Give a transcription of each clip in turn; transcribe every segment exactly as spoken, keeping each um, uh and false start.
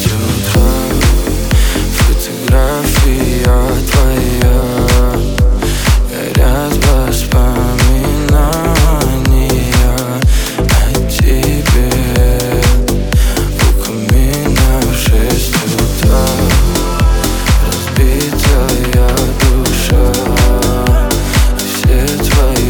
шесть утра. Фотография твоя, горят воспоминания о тебе. У камина в шесть утра, разбитая душа, все твои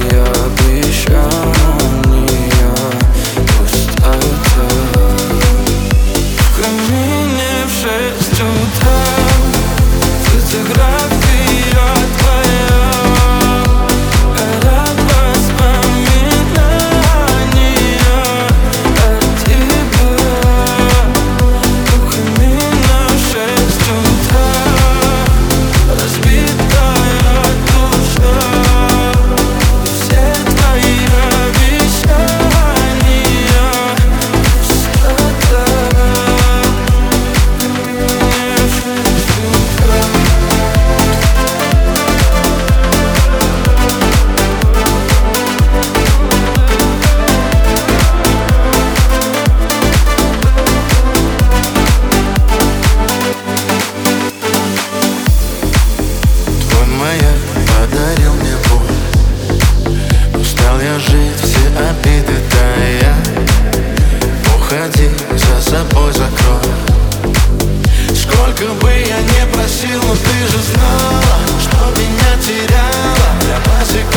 обещания пустота. В камине в шесть утра, фотография твоя, горят воспоминания о тебе. У камина в шесть утра, разбитая душа, все твои обещания пустота. Твой маяк подарил мне боль. Устал я жить, все обиды тая. Уходи, за собой закрой. Сколько бы я не просил, но ты же знала, что меня теряла. Я босиком